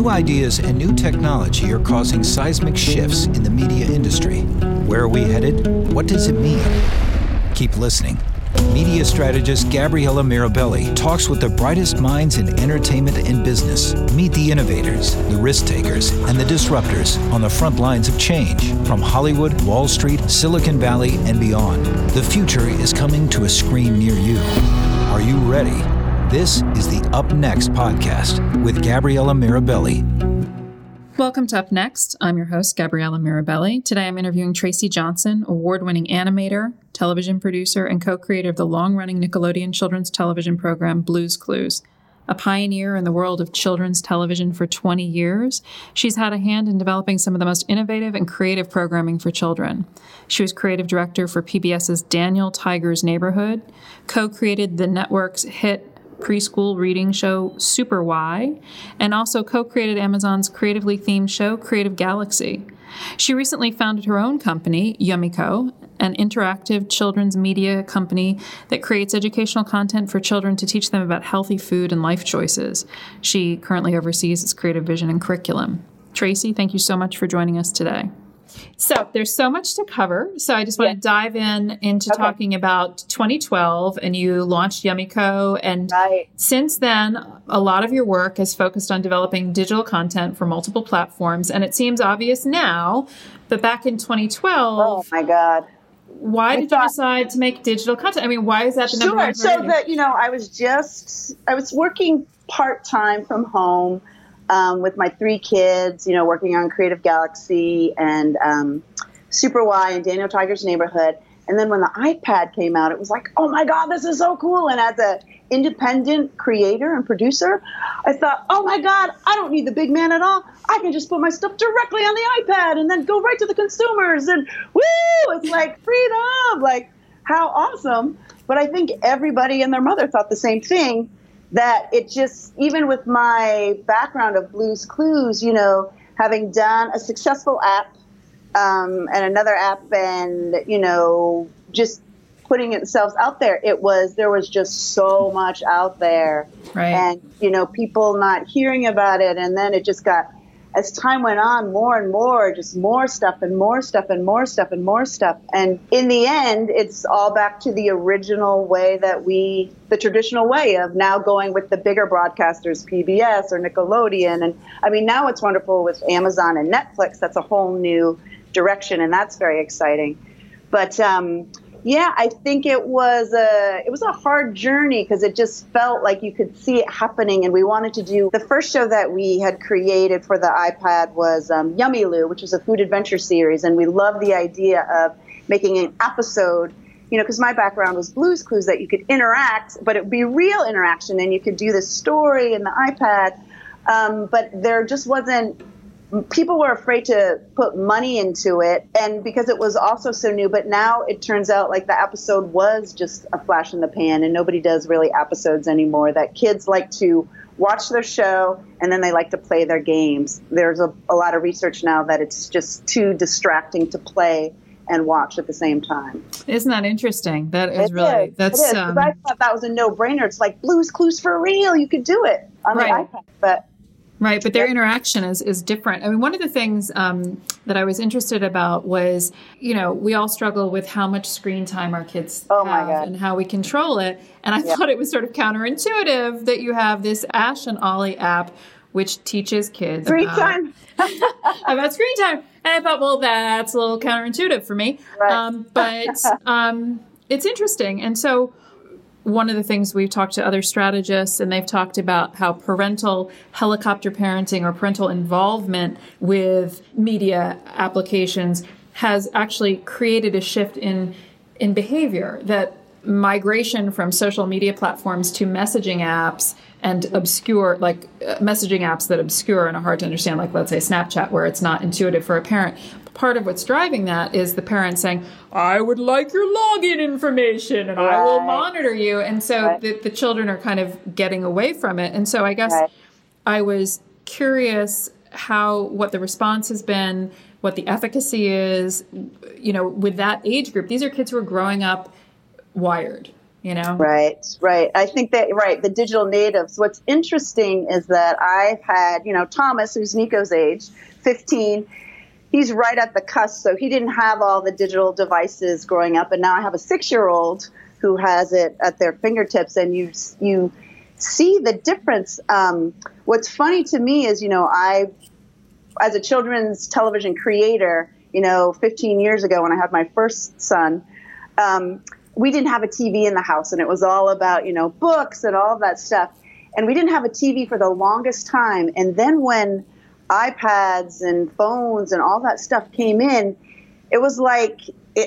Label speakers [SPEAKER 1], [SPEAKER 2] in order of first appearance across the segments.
[SPEAKER 1] New ideas and new technology are causing seismic shifts in the media industry. Where are we headed? What does it mean? Keep listening. Media strategist Gabriella Mirabelli talks with the brightest minds in entertainment and business. Meet the innovators, the risk takers, and the disruptors on the front lines of change from Hollywood, Wall Street, Silicon Valley, and beyond. The future is coming to a screen near you. Are you ready? This is the Up Next podcast with Gabriella Mirabelli.
[SPEAKER 2] Welcome to Up Next. I'm your host, Gabriella Mirabelli. Today I'm interviewing Tracy Johnson, award-winning animator, television producer, and co-creator of the long-running Nickelodeon children's television program Blue's Clues. A pioneer in the world of children's television for 20 years, she's had a hand in developing some of the most innovative and creative programming for children. She was creative director for PBS's Daniel Tiger's Neighborhood, co-created the network's hit preschool reading show Super Why, and also co-created Amazon's creatively themed show Creative Galaxy. She recently founded her own company, Yummyco, an interactive children's media company that creates educational content for children to teach them about healthy food and life choices. She currently oversees its creative vision and curriculum. Tracy, thank you so much for joining us today. So there's so much to cover. So I just want to dive into talking about 2012, and you launched Yummyco. And since then, a lot of your work is focused on developing digital content for multiple platforms. And it seems obvious now, but back in 2012,
[SPEAKER 3] oh my God,
[SPEAKER 2] why did you decide to make digital content? I mean, why is that the number one priority?
[SPEAKER 3] So that, I was working part-time from home. With my 3 kids, working on Creative Galaxy and Super Y and Daniel Tiger's Neighborhood. And then when the iPad came out, it was like, oh my God, this is so cool. And as an independent creator and producer, I thought, oh my God, I don't need the big man at all. I can just put my stuff directly on the iPad and then go right to the consumers. And woo, it's like freedom, like how awesome. But I think everybody and their mother thought the same thing. That it just, even with my background of Blue's Clues, having done a successful app and another app and, just putting itself out there, there was just so much out there.
[SPEAKER 2] Right.
[SPEAKER 3] And, people not hearing about it. And then it just got, as time went on, more and more, just more stuff and more stuff and more stuff and more stuff. And in the end, it's all back to the original way the traditional way of now going with the bigger broadcasters, PBS or Nickelodeon. And I mean, now it's wonderful with Amazon and Netflix. That's a whole new direction, and that's very exciting. But yeah, I think it was a hard journey because it just felt like you could see it happening. And we wanted to do, the first show that we had created for the iPad was Yummyloo, which was a food adventure series. And we loved the idea of making an episode, because my background was Blue's Clues, that you could interact, but it would be real interaction and you could do this story in the iPad. But there just wasn't, people were afraid to put money into it, and because it was also so new. But now it turns out like the episode was just a flash in the pan, and nobody does really episodes anymore. That kids like to watch their show and then they like to play their games. There's a lot of research now that it's just too distracting to play and watch at the same time.
[SPEAKER 2] Isn't that interesting? That is really, that's.
[SPEAKER 3] It is. I thought that was a no-brainer. It's like Blue's Clues for real. You could do it on the iPad, but.
[SPEAKER 2] Right, but their interaction is different. I mean, one of the things that I was interested about was, we all struggle with how much screen time our kids have and how we control it. And I thought it was sort of counterintuitive that you have this Ash and Ollie app, which teaches kids
[SPEAKER 3] about screen
[SPEAKER 2] time. And I thought, well, that's a little counterintuitive for me. Right. But it's interesting. And so one of the things we've talked to other strategists, and they've talked about how parental helicopter parenting or parental involvement with media applications has actually created a shift in behavior, that migration from social media platforms to messaging apps and obscure, messaging apps that obscure and are hard to understand, like let's say Snapchat, where it's not intuitive for a parent. Part of what's driving that is the parent saying, I would like your login information and I will monitor you. And so the children are kind of getting away from it. And so I guess I was curious what the response has been, what the efficacy is, with that age group. These are kids who are growing up wired. you know?
[SPEAKER 3] Right. I think that, the digital natives. What's interesting is that I've had, Thomas, who's Nico's age, 15, he's right at the cusp. So he didn't have all the digital devices growing up. And now I have a 6-year-old who has it at their fingertips. And you see the difference. What's funny to me is, I, as a children's television creator, 15 years ago when I had my first son, we didn't have a TV in the house, and it was all about, books and all of that stuff. And we didn't have a TV for the longest time. And then when iPads and phones and all that stuff came in, it was like,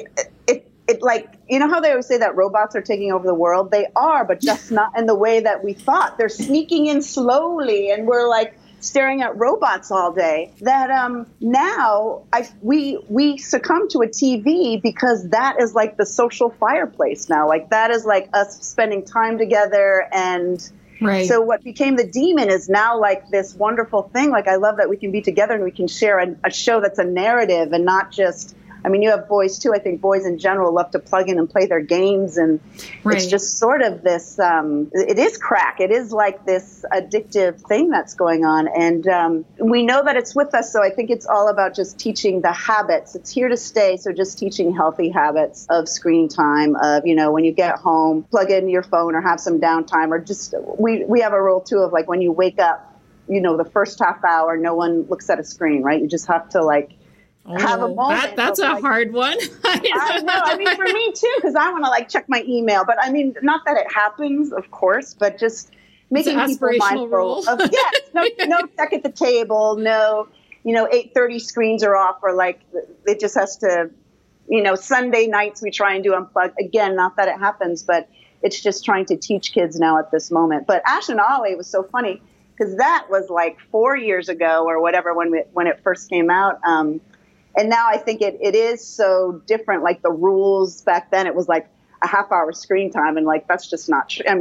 [SPEAKER 3] it like, how they always say that robots are taking over the world? They are, but just not in the way that we thought. They're sneaking in slowly, and we're like staring at robots all day. That now we succumb to a TV because that is like the social fireplace now. Like that is like us spending time together. And so what became the demon is now like this wonderful thing. Like I love that we can be together and we can share a show that's a narrative and not just, you have boys too. I think boys in general love to plug in and play their games, and it's just sort of this, it is crack. It is like this addictive thing that's going on. And we know that it's with us. So I think it's all about just teaching the habits. It's here to stay. So just teaching healthy habits of screen time, of, when you get home, plug in your phone or have some downtime, or just, we have a rule too of like when you wake up, the first half hour, no one looks at a screen, right? You just have to have a moment.
[SPEAKER 2] That's a hard one.
[SPEAKER 3] I know. For me too, because I want to check my email. But not that it happens, of course, but just making people mindful of no check at the table, no, 8:30 screens are off, or it just has to, Sunday nights we try and do unplugged. Again, not that it happens, but it's just trying to teach kids now at this moment. But Ash and Ollie was so funny because that was 4 years ago or whatever when it first came out. And now I think it is so different. Like the rules back then, it was like a half-hour screen time, and that's just not true.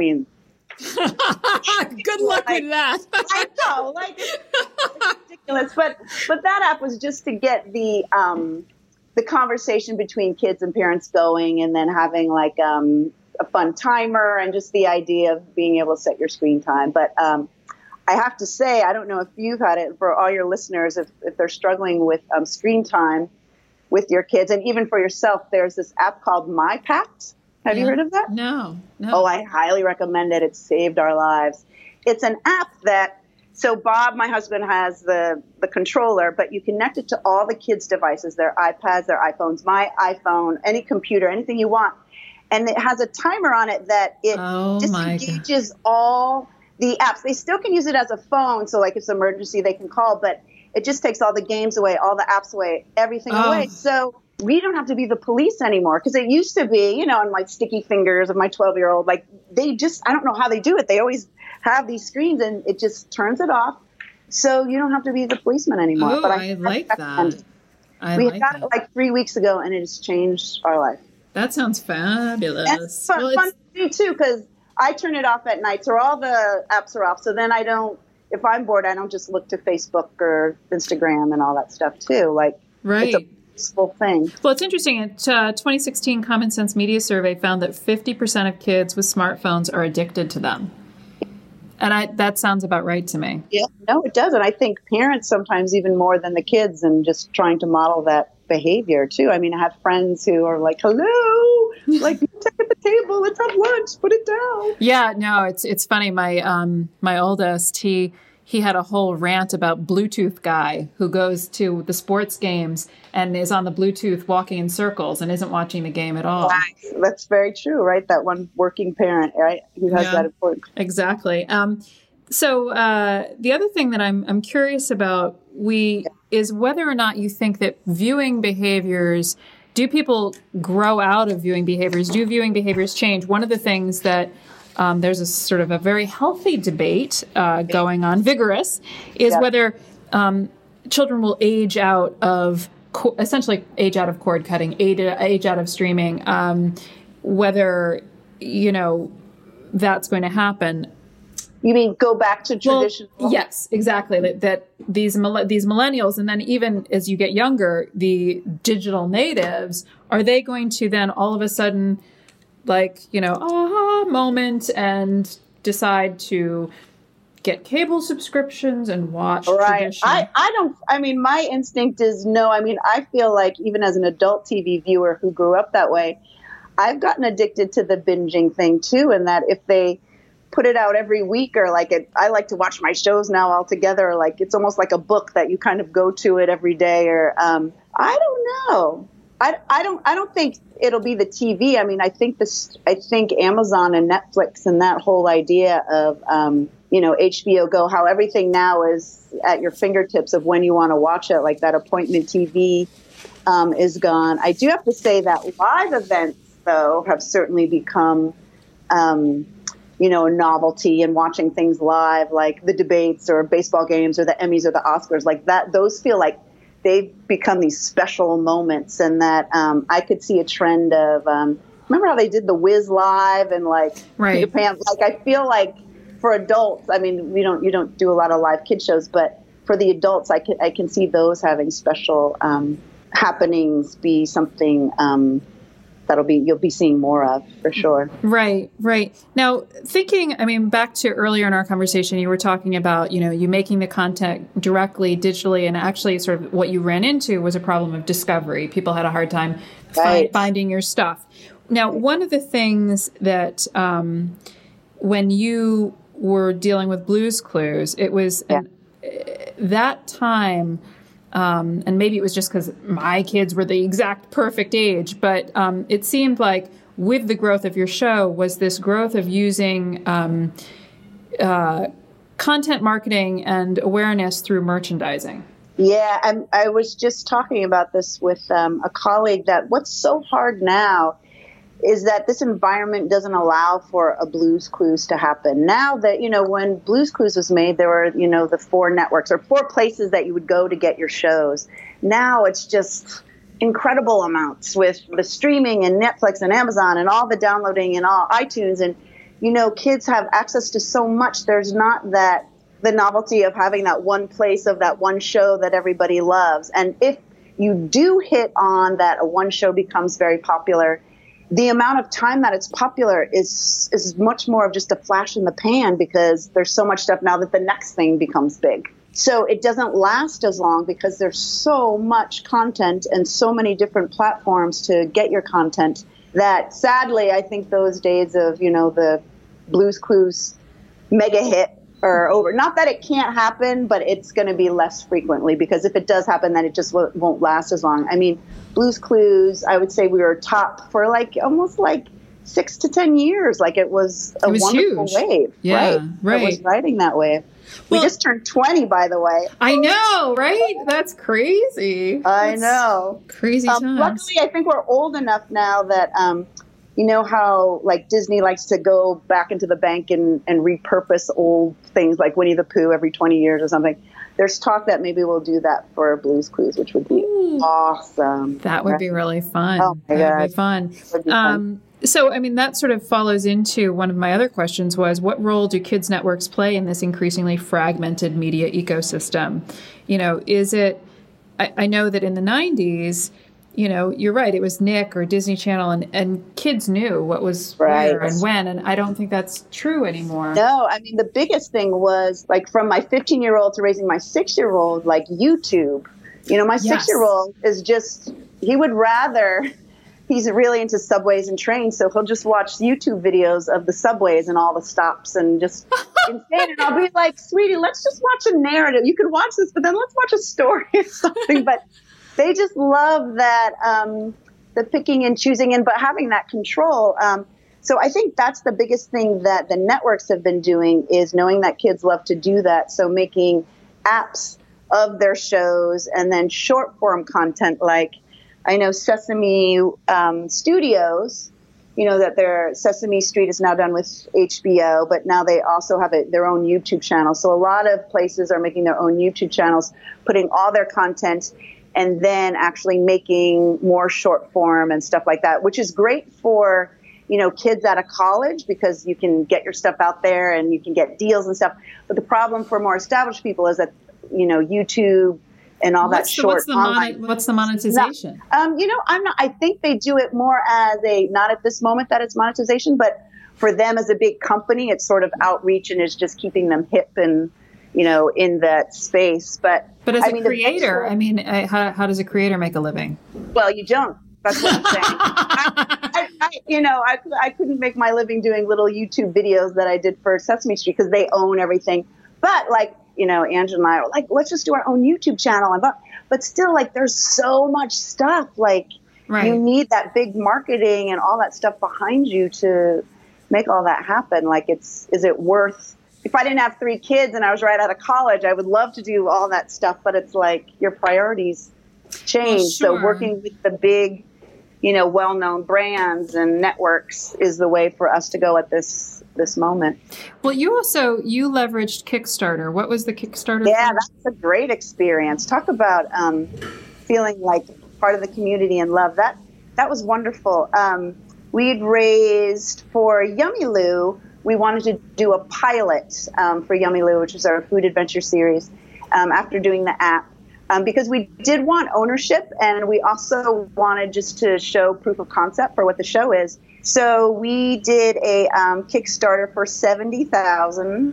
[SPEAKER 2] Good luck with that.
[SPEAKER 3] I know, it's ridiculous. But that app was just to get the conversation between kids and parents going, and then having a fun timer, and just the idea of being able to set your screen time. But I have to say, I don't know if you've had it, for all your listeners, if they're struggling with screen time with your kids, and even for yourself, there's this app called MyPact. Have you heard of that?
[SPEAKER 2] No.
[SPEAKER 3] Oh, I highly recommend it. It saved our lives. It's an app so Bob, my husband, has the controller, but you connect it to all the kids' devices, their iPads, their iPhones, my iPhone, any computer, anything you want. And it has a timer on it that it disengages all the apps. They still can use it as a phone, so if it's an emergency, they can call, but it just takes all the games away, all the apps away, everything away. So we don't have to be the police anymore, because it used to be, on my sticky fingers of my 12-year-old, they just, I don't know how they do it. They always have these screens, and it just turns it off. So you don't have to be the policeman anymore.
[SPEAKER 2] Oh, but I like that.
[SPEAKER 3] We got it 3 weeks ago, and it has changed our life.
[SPEAKER 2] That sounds fabulous.
[SPEAKER 3] And it's fun to do, too, because I turn it off at night, so all the apps are off. So then if I'm bored, I don't just look to Facebook or Instagram and all that stuff too. It's a peaceful thing.
[SPEAKER 2] Well, it's interesting. A 2016 Common Sense Media Survey found that 50% of kids with smartphones are addicted to them. And that sounds about right to me.
[SPEAKER 3] Yeah, no, it does. And I think parents sometimes even more than the kids, and just trying to model that behavior too. I have friends who are like, hello, you take at the table, let's have lunch, put it down.
[SPEAKER 2] Yeah, no, it's funny. My oldest, he had a whole rant about Bluetooth guy who goes to the sports games and is on the Bluetooth walking in circles and isn't watching the game at all.
[SPEAKER 3] That's very true, right? That one working parent, right, who has that importance.
[SPEAKER 2] Exactly. So the other thing that I'm curious about is whether or not you think that viewing behaviors, do people grow out of viewing behaviors? Do viewing behaviors change? One of the things that there's a sort of a very healthy debate going on, vigorous, is whether children will age out of, essentially age out of cord cutting, age out of streaming, whether, that's going to happen.
[SPEAKER 3] You mean go back to traditional?
[SPEAKER 2] Well, yes, exactly. That these millennials, and then even as you get younger, the digital natives, are they going to then all of a sudden like, aha moment and decide to get cable subscriptions and watch traditional?
[SPEAKER 3] My instinct is no. I mean, I feel like even as an adult TV viewer who grew up that way, I've gotten addicted to the binging thing too. And that if they put it out every week or I like to watch my shows now all together. Like it's almost like a book that you kind of go to it every day or, I don't know. I don't think it'll be the TV. I mean, I think Amazon and Netflix and that whole idea of, HBO Go, how everything now is at your fingertips of when you want to watch it, like that appointment TV is gone. I do have to say that live events, though, have certainly become, a novelty, and watching things live, like the debates or baseball games or the Emmys or the Oscars, like that. Those feel like they've become these special moments, and that I could see a trend of, remember how they did the Wiz live and
[SPEAKER 2] right.
[SPEAKER 3] Peter Pan? Like, I feel like for adults, I mean, you don't do a lot of live kid shows, but for the adults, I can see those having special happenings be something you'll be seeing more of for sure.
[SPEAKER 2] Right. Now, back to earlier in our conversation, you were talking about, you making the content directly, digitally, and actually sort of what you ran into was a problem of discovery. People had a hard time finding your stuff. Now, one of the things that when you were dealing with Blue's Clues, it was that time, and maybe it was just because my kids were the exact perfect age, but it seemed like with the growth of your show was this growth of using content marketing and awareness through merchandising.
[SPEAKER 3] Yeah, I was just talking about this with a colleague, that what's so hard now is that this environment doesn't allow for a Blue's Clues to happen. Now that, when Blue's Clues was made, there were, the 4 networks or 4 places that you would go to get your shows. Now it's just incredible amounts with the streaming and Netflix and Amazon and all the downloading and all iTunes. And, kids have access to so much. There's not the novelty of having that one place of that one show that everybody loves. And if you do hit on that, one show becomes very popular, the amount of time that it's popular is much more of just a flash in the pan, because there's so much stuff now that the next thing becomes big. So it doesn't last as long because there's so much content and so many different platforms to get your content that sadly, I think those days of, the Blue's Clues mega hit are over. Not that it can't happen, but it's going to be less frequently, because if it does happen, then it just won't last as long. I mean, Blue's Clues, I would say we were top for almost 6 to 10 years. Like it was a wonderful
[SPEAKER 2] huge
[SPEAKER 3] wave.
[SPEAKER 2] Yeah, right.
[SPEAKER 3] It was riding that wave. We just turned 20, by the way.
[SPEAKER 2] I know, right? That's crazy.
[SPEAKER 3] I know.
[SPEAKER 2] Crazy times.
[SPEAKER 3] Luckily, I think we're old enough now that, you know how Disney likes to go back into the bank and repurpose old things like Winnie the Pooh every 20 years or something. There's talk that maybe we'll do that for Blue's Clues, which would be awesome.
[SPEAKER 2] That would be really fun.
[SPEAKER 3] Oh my God.
[SPEAKER 2] That would be fun. So, that sort of follows into one of my other questions was, what role do kids' networks play in this increasingly fragmented media ecosystem? Is it, I know that in the 90s, you're right, it was Nick or Disney Channel, and kids knew what was where and when, and I don't think that's true anymore.
[SPEAKER 3] No, the biggest thing was, from my 15-year-old to raising my 6-year-old, YouTube. My 6-year-old is just, he's really into subways and trains, so he'll just watch YouTube videos of the subways and all the stops and just insane. And I'll be like, sweetie, let's just watch a narrative. You can watch this, but then let's watch a story or something. But they just love that, the picking and choosing, but having that control. So I think that's the biggest thing that the networks have been doing, is knowing that kids love to do that. So making apps of their shows, and then short form content. Like I know Sesame Studios, that their Sesame Street is now done with HBO, but now they also have their own YouTube channel. So a lot of places are making their own YouTube channels, putting all their content, and then actually making more short form and stuff like that, which is great for, kids out of college, because you can get your stuff out there and you can get deals and stuff. But the problem for more established people is that, YouTube and all that short online.
[SPEAKER 2] What's the monetization?
[SPEAKER 3] I think they do it more as not at this moment that it's monetization, but for them as a big company, it's sort of outreach and is just keeping them hip and, in that space. But
[SPEAKER 2] as a creator, how does a creator make a living?
[SPEAKER 3] Well, you don't. That's what I'm saying. I couldn't make my living doing little YouTube videos that I did for Sesame Street because they own everything. But Angela and I are like, let's just do our own YouTube channel. But still, there's so much stuff. You need that big marketing and all that stuff behind you to make all that happen. Is it worth? If I didn't have 3 kids and I was right out of college, I would love to do all that stuff. But it's your priorities change. Well, sure. So working with the big, well-known brands and networks is the way for us to go at this moment.
[SPEAKER 2] Well, you leveraged Kickstarter. What was the Kickstarter?
[SPEAKER 3] Yeah, that's a great experience. Talk about feeling like part of the community and love. That was wonderful. We'd raised for Yummyloo. We wanted to do a pilot for Yummyloo, which is our food adventure series, after doing the app. Because we did want ownership, and we also wanted just to show proof of concept for what the show is. So we did a Kickstarter for $70,000.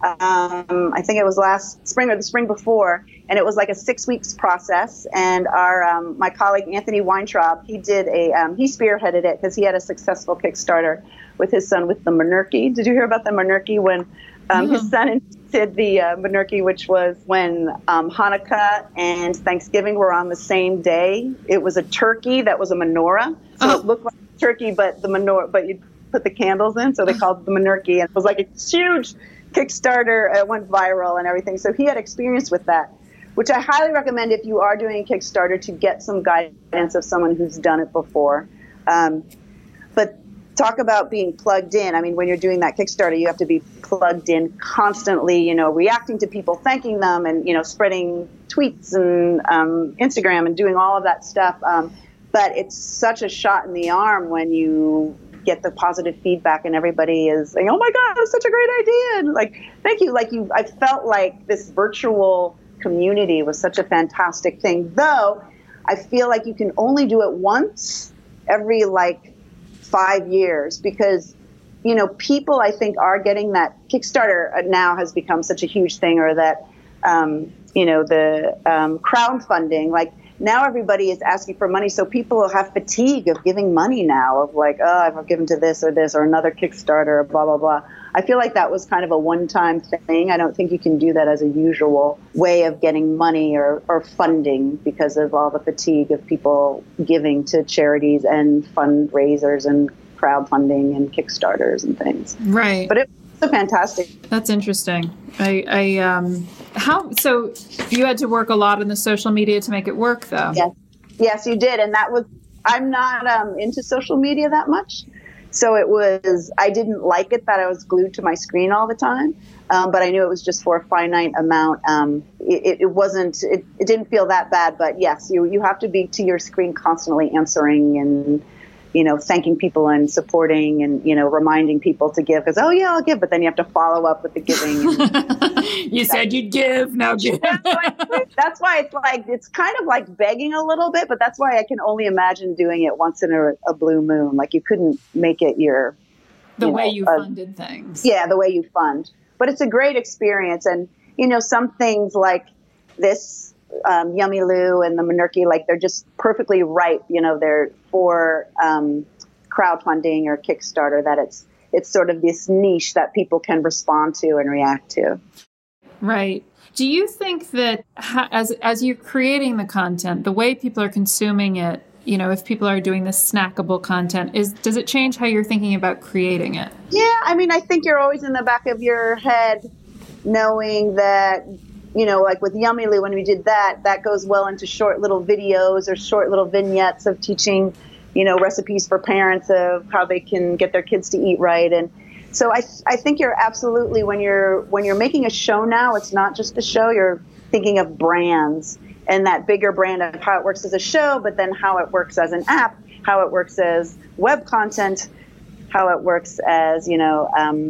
[SPEAKER 3] I think it was last spring or the spring before, and it was a 6 weeks process. And our my colleague Anthony Weintraub, he spearheaded it because he had a successful Kickstarter with his son with the Monarchy. Did you hear about the Monarchy when his son did the Monarchy, which was when Hanukkah and Thanksgiving were on the same day? It was a turkey that was a menorah, so it looked like a turkey, but the menorah, but you put the candles in, so they called it the Monarchy, and it was a huge Kickstarter. It went viral and everything. So he had experience with that, which I highly recommend if you are doing a Kickstarter to get some guidance of someone who's done it before. But talk about being plugged in. When you're doing that Kickstarter, you have to be plugged in constantly, reacting to people, thanking them, and, spreading tweets and Instagram and doing all of that stuff. But it's such a shot in the arm when you get the positive feedback and everybody is saying, oh my God, that's such a great idea. And thank you. I felt like this virtual community was such a fantastic thing, though I feel like you can only do it once every 5 years because, people I think are getting that Kickstarter now has become such a huge thing, or that, the crowdfunding, now everybody is asking for money. So people have fatigue of giving money now of I've given to this or another Kickstarter, blah, blah, blah. I feel like that was kind of a one-time thing. I don't think you can do that as a usual way of getting money or funding because of all the fatigue of people giving to charities and fundraisers and crowdfunding and Kickstarters and things.
[SPEAKER 2] Right.
[SPEAKER 3] But it was fantastic.
[SPEAKER 2] That's interesting. So you had to work a lot in the social media to make it work, though.
[SPEAKER 3] Yes, you did. And I'm not into social media that much. So I didn't like it that I was glued to my screen all the time. But I knew it was just for a finite amount. It didn't feel that bad, but yes, you have to be to your screen constantly answering and, thanking people and supporting and, reminding people to give because, oh yeah, I'll give. But then you have to follow up with the giving.
[SPEAKER 2] You said you'd give, now give.
[SPEAKER 3] That's why it's kind of like begging a little bit, but that's why I can only imagine doing it once in a blue moon. You couldn't make it
[SPEAKER 2] the way you funded things.
[SPEAKER 3] Yeah, the way you fund. But it's a great experience. And, some things like this, Yummyloo and the Monarchy, they're just perfectly ripe. They're for crowdfunding or Kickstarter, that it's sort of this niche that people can respond to and react to.
[SPEAKER 2] Right. Do you think that as you're creating the content, the way people are consuming it, if people are doing this snackable content, does it change how you're thinking about creating it?
[SPEAKER 3] Yeah, I think you're always in the back of your head knowing that, with Yummyloo, when we did that goes well into short little videos or short little vignettes of teaching, recipes for parents of how they can get their kids to eat right. And so I think you're absolutely, when you're making a show now, it's not just a show, you're thinking of brands and that bigger brand of how it works as a show, but then how it works as an app, how it works as web content, how it works as,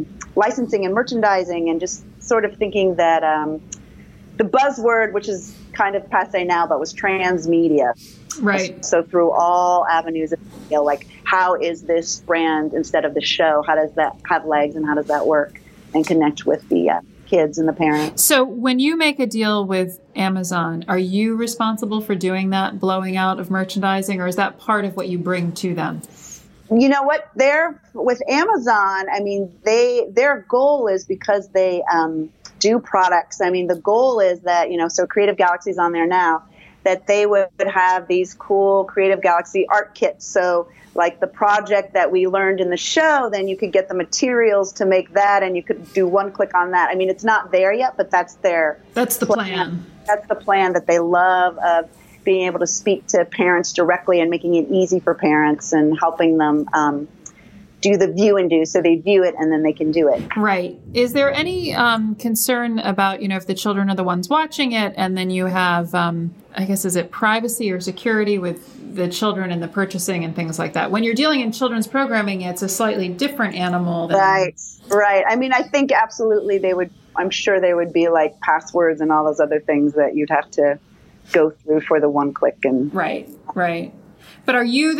[SPEAKER 3] licensing and merchandising, and just sort of thinking that the buzzword, which is kind of passe now, but was transmedia.
[SPEAKER 2] Right.
[SPEAKER 3] So through all avenues of media, like how is this brand instead of the show? How does that have legs and how does that work and connect with the kids and the parents?
[SPEAKER 2] So when you make a deal with Amazon, are you responsible for doing that blowing out of merchandising, or is that part of what you bring to them?
[SPEAKER 3] You know what? With Amazon, I mean, their goal is because they do products. I mean, the goal is that, so Creative Galaxy's on there now, that they would have these cool Creative Galaxy art kits. So like the project that we learned in the show, then you could get the materials to make that and you could do one click on that. I mean, it's not there yet, but that's the
[SPEAKER 2] plan.
[SPEAKER 3] That's the plan that they love, of being able to speak to parents directly and making it easy for parents and helping them do the view and do. So they view it and then they can do it.
[SPEAKER 2] Right. Is there any concern about, if the children are the ones watching it and then you have, I guess, is it privacy or security with the children and the purchasing and things like that? When you're dealing in children's programming, it's a slightly different animal.
[SPEAKER 3] Right. I mean, I think absolutely I'm sure there would be like passwords and all those other things that you'd have to go through for the one click. And
[SPEAKER 2] Right. But are you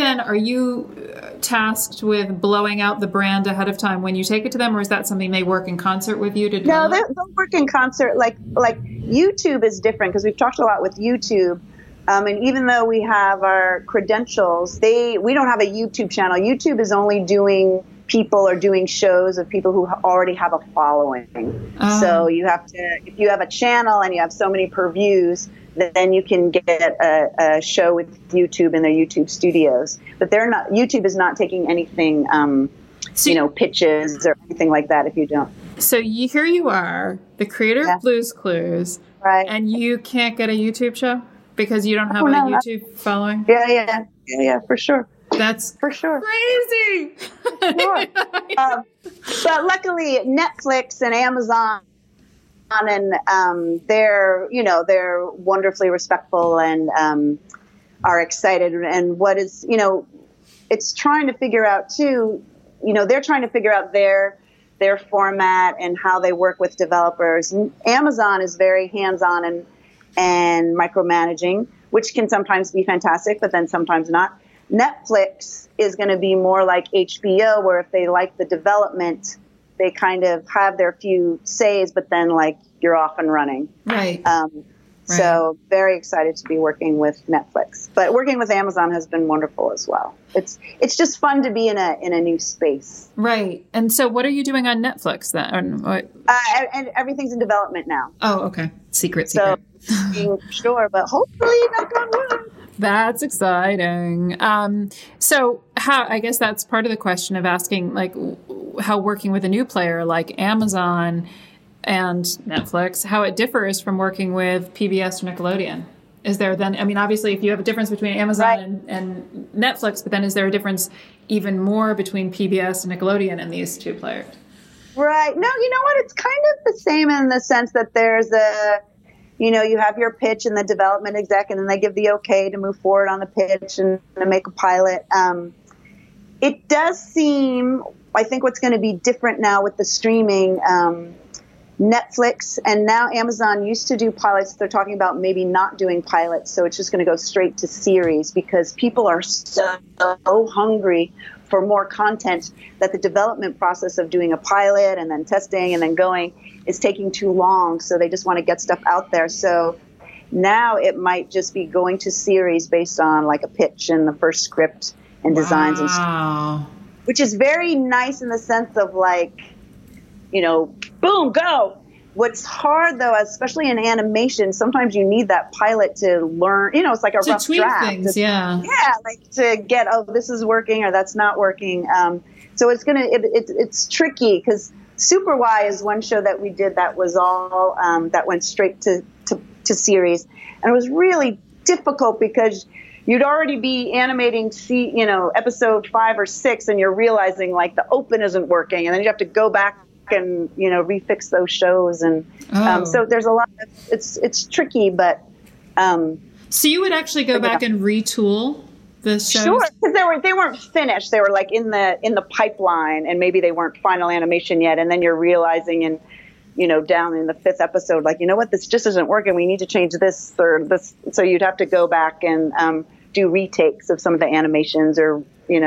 [SPEAKER 2] tasked with blowing out the brand ahead of time when you take it to them, or is that something they work in concert with you to develop?
[SPEAKER 3] No, they'll work in concert. Like YouTube is different because we've talked a lot with YouTube. And even though we have our credentials, we don't have a YouTube channel. YouTube is only doing people or doing shows of people who already have a following. So you have to, if you have a channel and you have so many per views, then you can get a show with YouTube in their YouTube studios. But YouTube is not taking anything, pitches or anything like that if you don't.
[SPEAKER 2] So here you are, the creator of Blue's Clues,
[SPEAKER 3] right?
[SPEAKER 2] And you can't get a YouTube show because you don't have a YouTube following?
[SPEAKER 3] Yeah, for sure.
[SPEAKER 2] That's
[SPEAKER 3] for sure
[SPEAKER 2] crazy.
[SPEAKER 3] Sure. But luckily, Netflix and Amazon and they're wonderfully respectful and are excited. And what is, it's trying to figure out too, they're trying to figure out their format and how they work with developers. Amazon is very hands-on and micromanaging, which can sometimes be fantastic, but then sometimes not. Netflix is going to be more like HBO, where if they like the development, they kind of have their few says, but then you're off and running.
[SPEAKER 2] Right.
[SPEAKER 3] So very excited to be working with Netflix, but working with Amazon has been wonderful as well. It's just fun to be in a new space.
[SPEAKER 2] Right. And so what are you doing on Netflix then?
[SPEAKER 3] And everything's in development now.
[SPEAKER 2] Oh, okay. Secret.
[SPEAKER 3] So sure, but hopefully knock on wood.
[SPEAKER 2] That's exciting. So I guess that's part of the question of asking, how working with a new player like Amazon and Netflix, how it differs from working with PBS or Nickelodeon. Is there then, obviously if you have a difference between Amazon and Netflix, but then is there a difference even more between PBS and Nickelodeon and these two players?
[SPEAKER 3] Right. No, you know what? It's kind of the same in the sense that there's you have your pitch and the development exec, and then they give the okay to move forward on the pitch and to make a pilot. It does seem, I think what's going to be different now with the streaming, Netflix and now Amazon used to do pilots. They're talking about maybe not doing pilots. So it's just going to go straight to series because people are so hungry for more content that the development process of doing a pilot and then testing and then going is taking too long. So they just want to get stuff out there. So now it might just be going to series based on a pitch and the first script and designs and stuff, which is very nice in the sense of boom, go. What's hard though, especially in animation, sometimes you need that pilot to learn, it's like a rough draft.
[SPEAKER 2] Things, yeah,
[SPEAKER 3] to get, this is working or that's not working. So it's tricky because Super Y is one show that we did that was all, that went straight to series. And it was really difficult because you'd already be animating, episode 5 or 6 and you're realizing the open isn't working. And then you have to go back and refix those shows and so there's a lot of it's tricky, but
[SPEAKER 2] so you would actually go back and retool the shows?
[SPEAKER 3] Sure, because they weren't finished. They were in the pipeline and maybe they weren't final animation yet, and then you're realizing and down in the 5th episode, like, you know what, this just isn't working. We need to change this or this. So you'd have to go back and do retakes of some of the animations, or,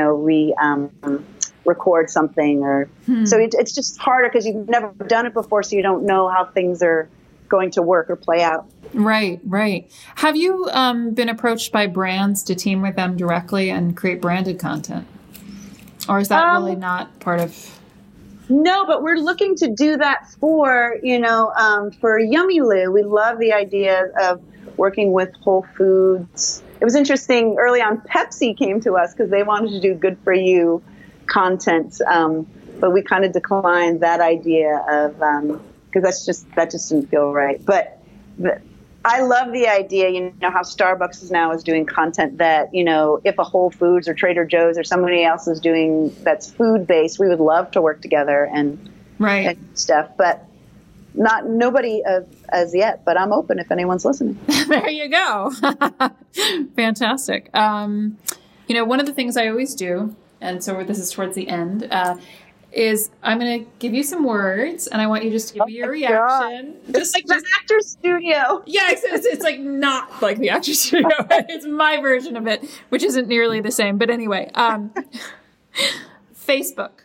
[SPEAKER 3] record something, or so it's just harder because you've never done it before, so you don't know how things are going to work or play out.
[SPEAKER 2] Right. Have you been approached by brands to team with them directly and create branded content, or is that really not part of?
[SPEAKER 3] No, but we're looking to do that for Yummy Lou. We love the idea of working with Whole Foods. It was interesting, early on, Pepsi came to us because they wanted to do good for you content, but we kind of declined that idea of because that just didn't feel right. But I love the idea, how Starbucks now is doing content that, if a Whole Foods or Trader Joe's or somebody else is doing that's food based, we would love to work together and stuff. But nobody as yet. But I'm open if anyone's listening.
[SPEAKER 2] There you go. Fantastic. One of the things I always do, and so this is towards the end, is I'm going to give you some words, and I want you just to give me your reaction.
[SPEAKER 3] Just like the Actors Studio.
[SPEAKER 2] Yeah, it's like not like the Actors Studio. It's my version of it, which isn't nearly the same. But anyway, Facebook,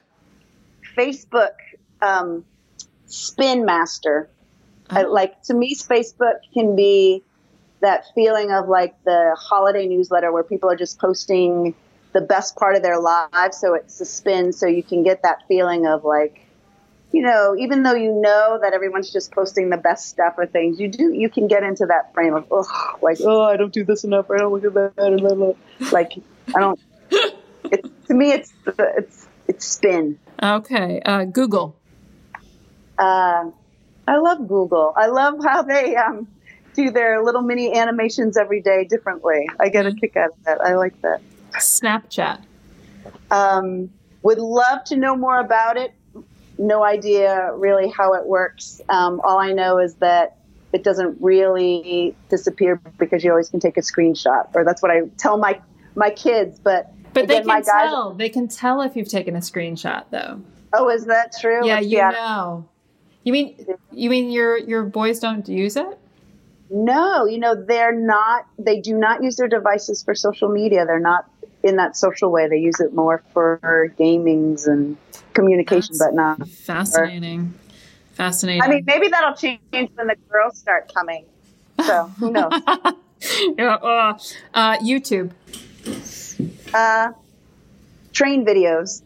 [SPEAKER 2] Spin Master. To me, Facebook can be that feeling of like the holiday newsletter where people are just posting the best part of their lives. So it's a spin. So you can get that feeling of like, even though that everyone's just posting the best stuff or things, you can get into that frame of, I don't do this enough, or I don't look at that. Like, I don't, to me, it's spin. Okay. Google.
[SPEAKER 3] I love Google. I love how they, do their little mini animations every day differently. I get a kick out of that. I like that.
[SPEAKER 2] Snapchat.
[SPEAKER 3] Would love to know more about it. No idea really how it works. All I know is that it doesn't really disappear because you always can take a screenshot, or that's what I tell my kids. But
[SPEAKER 2] again, they can tell. They can tell if you've taken a screenshot, though.
[SPEAKER 3] Oh, is that true?
[SPEAKER 2] Yeah, know. You mean your boys don't use it?
[SPEAKER 3] No, they do not use their devices for social media. They're not in that social way. They use it more for gamings and communication, but not.
[SPEAKER 2] Fascinating.
[SPEAKER 3] I mean, maybe that'll change when the girls start coming. So who knows?
[SPEAKER 2] YouTube.
[SPEAKER 3] Train videos.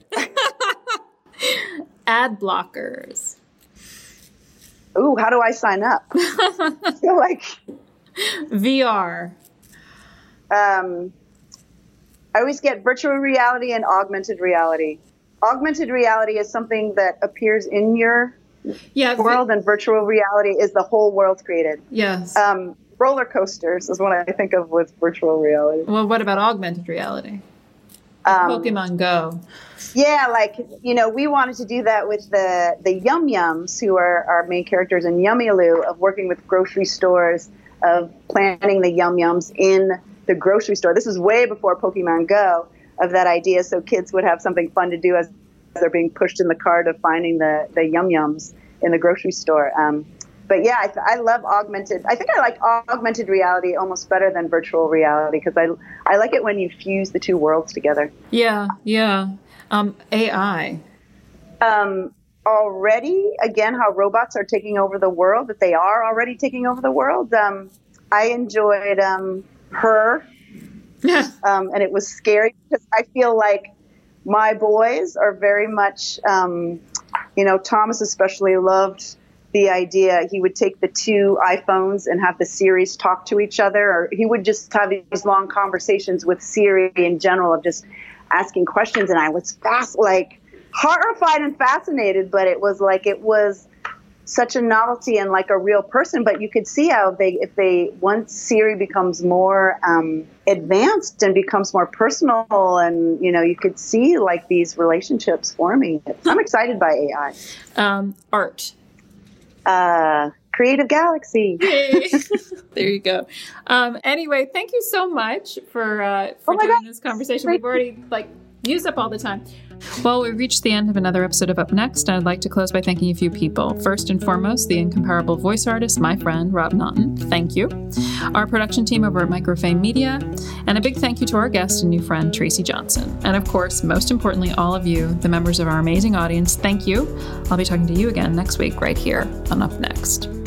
[SPEAKER 2] Ad blockers.
[SPEAKER 3] Ooh, how do I sign up? I feel like
[SPEAKER 2] VR.
[SPEAKER 3] I always get virtual reality and augmented reality. Augmented reality is something that appears in your world, and virtual reality is the whole world created.
[SPEAKER 2] Yes.
[SPEAKER 3] Roller coasters is what I think of with virtual reality.
[SPEAKER 2] Well, what about augmented reality? Pokemon Go.
[SPEAKER 3] Yeah, we wanted to do that with the Yum Yums, who are our main characters in Yummy Lou, of working with grocery stores, of planting the Yum Yums in the grocery store. This is way before Pokemon Go, of that idea, so kids would have something fun to do as they're being pushed in the cart of finding the Yum Yums in the grocery store. But yeah, I love augmented. I think I like augmented reality almost better than virtual reality, because I like it when you fuse the two worlds together.
[SPEAKER 2] Yeah. AI.
[SPEAKER 3] Already, again, how robots are taking over the world, that they are already taking over the world. I enjoyed Her, and it was scary because I feel like my boys are very much, Thomas especially loved the idea. He would take the two iPhones and have the Siris talk to each other, or he would just have these long conversations with Siri in general of just asking questions. And I was horrified and fascinated, but it was such a novelty and like a real person. But you could see how once Siri becomes more advanced and becomes more personal, and you could see like these relationships forming. I'm excited by AI.
[SPEAKER 2] Art.
[SPEAKER 3] Creative Galaxy.
[SPEAKER 2] Hey. There you go. Anyway, thank you so much for doing this conversation. We've already Used up all the time. Well, we've reached the end of another episode of Up Next, and I'd like to close by thanking a few people. First and foremost, the incomparable voice artist, my friend, Rob Naughton. Thank you. Our production team over at Microfame Media, and a big thank you to our guest and new friend, Tracy Johnson. And of course, most importantly, all of you, the members of our amazing audience, thank you. I'll be talking to you again next week right here on Up Next.